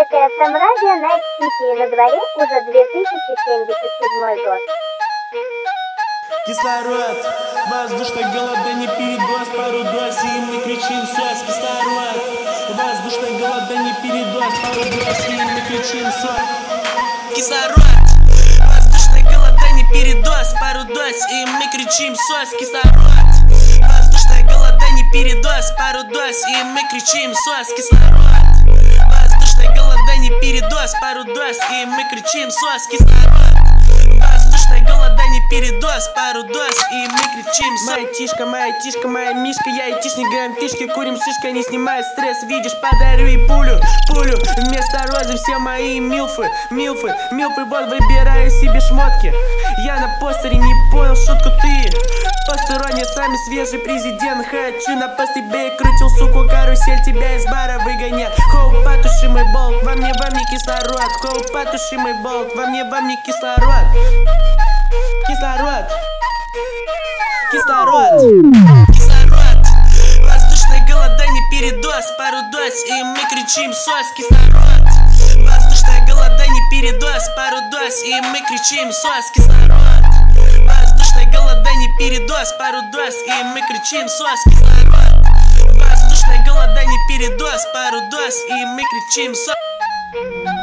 КСМ радио Night City, и на дворе уже 2077 год. Кислород, воздушный голода не передоз, пару доз, и мы кричим СОС. Кислород, воздушный голода не передоз, пару доз, и мы кричим СОС. Кислород, воздушный голода не передоз, пару доз, и мы кричим СОС. Кислород, воздушный голода не передоз, пару доз, и мы кричим СОС. Кислород, воздушный голода не передоз, пару доз, и мы кричим СОС. Кислород, воздушный голода не передоз, пару доз, и мы кричим СОС. Моя тишка, моя мишка, я айтишник, граем фишки, курим шишка, не снимая стресс, видишь, подарю и пулю, вместо розы все мои милфы, вот выбираю себе шмотки. Я на постере не понял шутку, ты посторонний, сами свежий президент. Хочу на пост тебе крутил, суку, карусель, тебя из бара выгонят. Хоу, потуши мой болт, во мне кислород. Хоу, потуши мой болт, во мне кислород. Кислород, воздушный голода не передоз, пару доз, и мы кричим СОС. Кислород, воздушный голода не передоз, пару доз, и мы кричим СОС. Кислород, воздушный голода не передоз, пару доз, и мы кричим СОС. Кислород, воздушный голода не передоз, пару доз, и мы кричим СОС.